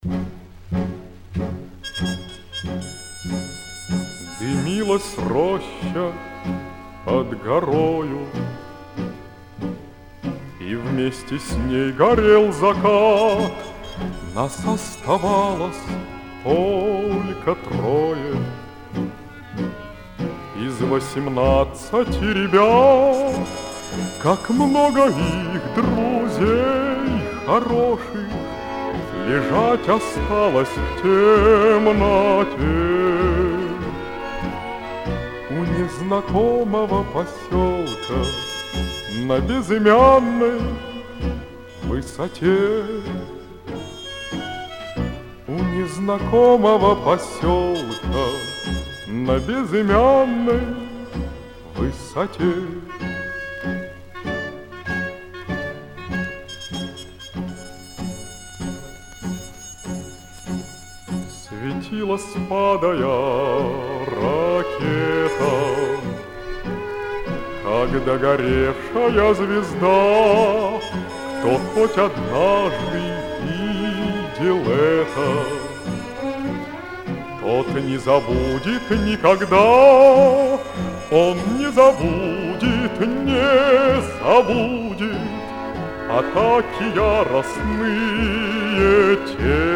Дымилась роща под горою, и вместе с ней горел закат. Нас оставалось только трое из 18 ребят. Как много их друзей хороших лежать осталось в темноте у незнакомого поселка на безымянной высоте. У незнакомого поселка на безымянной высоте. Светилась, падая, ракета, как догоревшая звезда. Кто хоть однажды видел это, тот не забудет никогда. Он не забудет, не забудет атаки яростные те.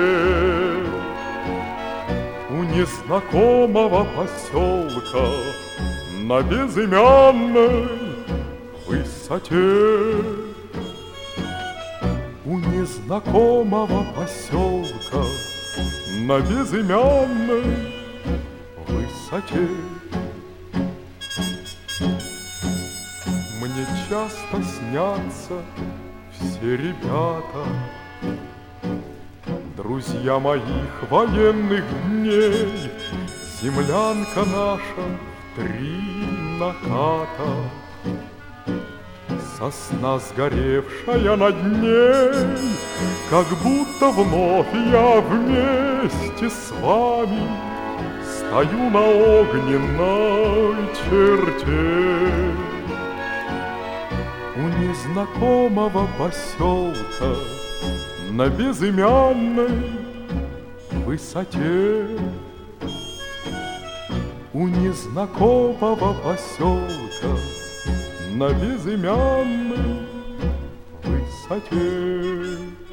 У незнакомого поселка на безымянной высоте. У незнакомого поселка на безымянной высоте. Мне часто снятся все ребята, друзья моих военных дней. Землянка наша в 3 наката, сосна сгоревшая над ней. Как будто вновь я вместе с вами стою на огненной черте. У незнакомого поселка на безымянной высоте. У незнакомого поселка на безымянной высоте.